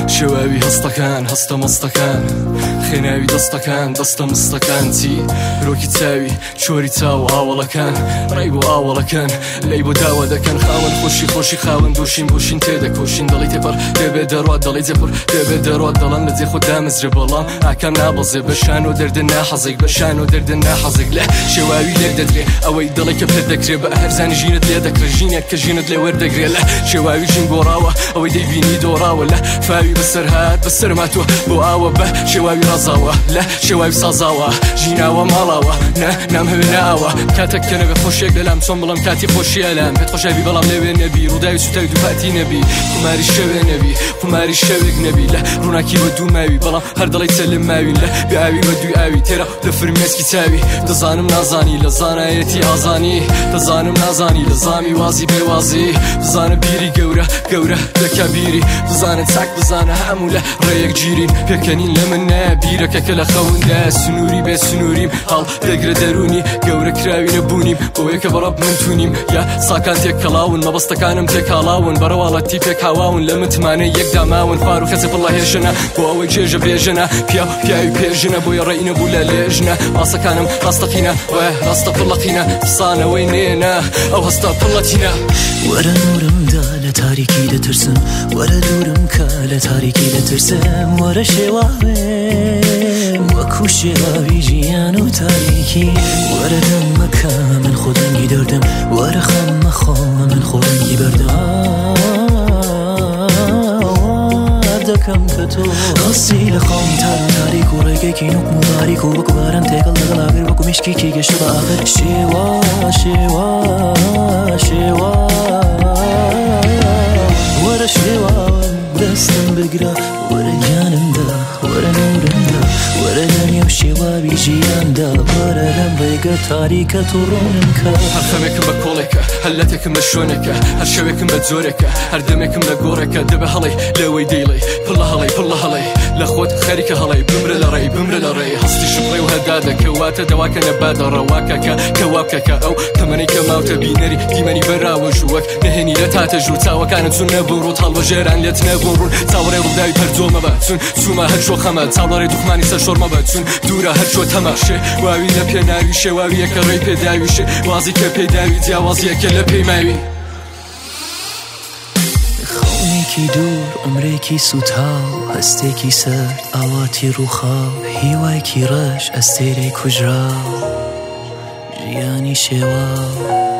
شێواوی هەستەکان هەستە مەستەکان خێناوی دەستەکان دەستە مستەکان چی ڕۆکی چاوی چۆری چاو ئاوەڵەکان ڕێی بۆ ئاوەڵەکان لەی بۆ داوا دەکەن خاوەن خۆشی خۆشی خاوەن دۆشین بۆشین تێدەکۆشین دەڵی تێپەر دەبێ دەڕات دەڵی جێپڕ دەبێ دەڕات دەڵەن لە جێ خۆ دامەزرێ بەڵام ئاکام نابەزێ بەشان و دەردن ناحەزێک بەشان و دەردن ناحەزێک لە شێواوی لێ دەدرێ ئەوەی دڵی کە پێ دەکرێ بە هەرزانی ژینت لێ دەکرێ ژینێک کە ژینت لێ وەردەگرێ لە شێواوی ژین گۆڕاوە ئەوەی دەیبینی دۆڕاوە لە فاوی بەسەر هات بەسەر ماتوە بۆ ئاوە بە شێواوی ڕازاوە لە شێواوی سازاوە ژیناوە ماڵاوە نام هەوێ ناوە کاتێک کە نەبێ خۆشێک لەلام چۆن بڵم کاتی خۆشیە لام پێت خۆشەوی بەڵام لەوێ نەبی ڕووداوی سوتەوی دووپاتی نەبی قماری شەوێ نەبی قماری شەوێک نەبی لە ڕووناکی بە دوو ماوی بەڵام هەر دڵی چەلم ماوی لە بیاوی بە دوی ئاوی تێرە لە فرمێسکی چاوی دەزانم نازانی لە زانایەتی ئازانی دەزانم نازانی لە زامی وازی بێوازی دەزانە بیری گەورە گەورە دەکا بیری دەزانە چاک بزانە هەموو لە ڕێیەک گیرین پێکەنین لە من نایە بیرەکەکە لە خەوندا سنووری بێ سنووریم هەڵ دەگرە دەرونی گەورە کراوی نەبوونیم بۆیە کە بەڕەب من تونیم یا ساکان تێک کەڵاون مەبەستەکانم تێکاڵاون بەرەواڵەتی پێک هاواون لە متمانە یەکداماون فار و خەچە پڵە هێژنە بۆ ئەوەی جێژە برێژنە پیاوی پێژنە بۆیە ڕێینە بوو لە لێژنە پاسەکانم ڕاستەقینە وە ڕاستە پڵەقینە فسانەوەی نێنە ئەو هەستا پڵەتینە وەرە نورمدا لە تاریکی دەترسم وەرە دوورم کە لە تاریکی دەترسم وەرە شێواوێ وەکو شێواوی ژیان و تاریکی وەرە دەمەکە من خۆدەنگی دەردم وەرە خەممە خۆمە من خۆدەنگی بەردم دەکەم کە تۆ هەستی لە خاڵی تاریک و ڕێگەیەکی نوک و باریک و وەکو باران تێکەڵ لەگەڵاگر وەکو میشکێکی گەشتە بە ئاخر شێوا شێوا شێوا وەرە شێوا دەستم بگرە وەرە گیانمدا وەرە نورمدا وەرە دەنیا و شێواوی ژیاندا وەرە لەم ڕێگە تاریکە تۆ ڕۆنم کە هەر خەمێکم بە کۆڵێکە هەر لەتێکم بە شوێنێکە هەر شەوێکم بە جۆرێکە هەر دەمێکم لە گۆڕێکە دەبە هەڵەی لەوەی دەیڵێ پڵە هەڵەی لە خۆت خەریکە هەڵەی بمرە لە ڕێی بمرە لە ڕێی هەستی شڕێ و هەدادەکە واتە دەواکە نەبادە ڕەواکەکە کەواکەکە ئەو تەمەنەی کە ماوتە بینەری دیمەنی بەراوە ژووەک نەهێنی لە تاتە ژوور چاوەکانت چون نەبوون ڕۆت هەڵبەژێران لێت نەبوون ڕوون چاوەڕێ ڕووداوی پەرجۆمە بە چون چوومە هەر شۆ خەمە چاوەڕێ دوخمانی سەر شۆرمە بە چون دوورە هەر شۆ تەماشێ واوی لە پێناوی شێواویەکە ڕێی پێداویشێ وازی کە پێداوی جیاوازیەکە لە پێی ماوی خەونێکی دوور عمرێکی سوتاو هەستێکی سەرد ئاواتی ڕووخاو هیوایکی ڕەش ئەستێرەی کوژراو ژیانی شێواو